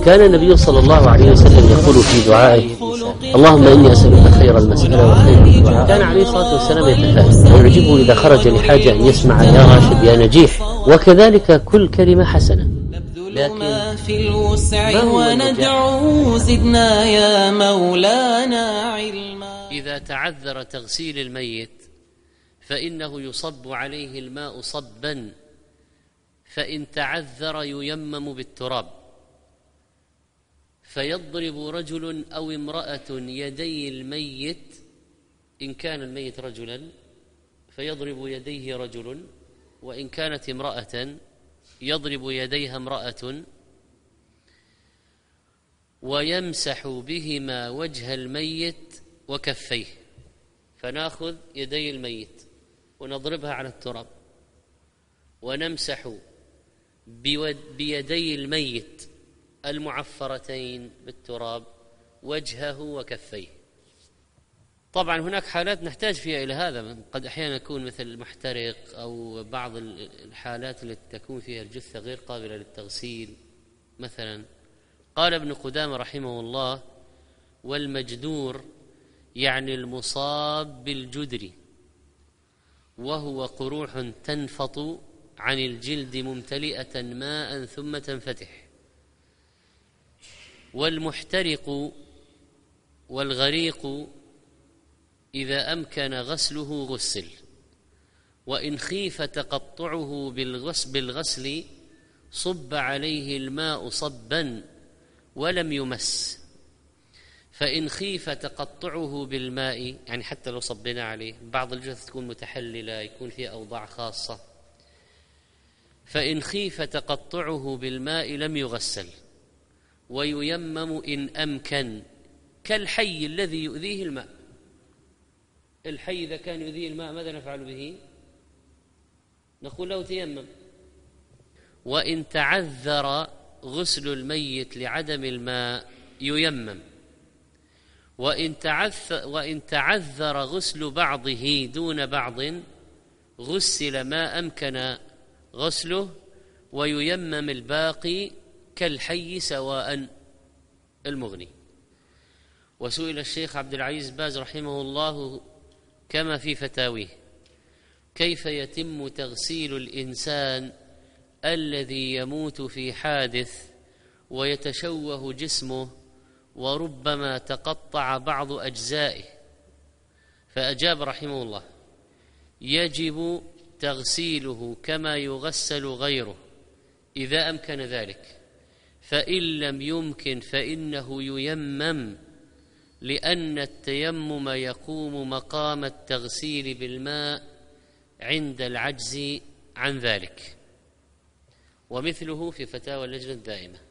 كان النبي صلى الله عليه وسلم يقول في دعائه: اللهم إني أسألك خير المسألة وخير الدعاء. كان عليه الصلاة والسلام يتفائل ويعجبه إذا خرج لحاجة أن يسمع: يا راشد يا نجيح. وكذلك كل كلمة حسنة. لكن في الوسع وندعو زدنا يا مولانا علما. إذا تعذر تغسيل الميت فإنه يصب عليه الماء صبا، فإن تعذر ييمم بالتراب، فيضرب رجل أو امرأة يدي الميت، إن كان الميت رجلا فيضرب يديه رجل، وإن كانت امرأة يضرب يديها امرأة، ويمسح بهما وجه الميت وكفيه. فناخذ يدي الميت ونضربها على التراب، ونمسح بيدي الميت المعفرتين بالتراب وجهه وكفيه. طبعا هناك حالات نحتاج فيها إلى هذا، قد أحيانا يكون مثل المحترق أو بعض الحالات التي تكون فيها الجثة غير قابلة للتغسيل مثلا. قال ابن قدامة رحمه الله: والمجدور يعني المصاب بالجدر، وهو قروح تنفط عن الجلد ممتلئة ماء ثم تنفتح. والمحترق والغريق إذا أمكن غسله غسل، وإن خيف تقطعه بالغسل صب عليه الماء صبا ولم يمس. فإن خيف تقطعه بالماء، يعني حتى لو صبنا عليه، بعض الجثث تكون متحللة يكون فيها أوضاع خاصة، فإن خيف تقطعه بالماء لم يغسل، وييمم إن أمكن، كالحي الذي يؤذيه الماء. الحي إذا كان يؤذيه الماء ماذا نفعل به؟ نقول له تيمم. وإن تعذر غسل الميت لعدم الماء ييمم. وإن تعذر غسل بعضه دون بعض غسل ما أمكن غسله، وييمم الباقي كالحي سواء. المغني. وسئل الشيخ عبد العزيز باز رحمه الله كما في فتاويه: كيف يتم تغسيل الإنسان الذي يموت في حادث ويتشوه جسمه وربما تقطع بعض أجزائه؟ فأجاب رحمه الله: يجب تغسيله كما يغسل غيره إذا أمكن ذلك، فإن لم يمكن فإنه ييمم، لأن التيمم يقوم مقام التغسيل بالماء عند العجز عن ذلك. ومثله في فتاوى اللجنة الدائمة.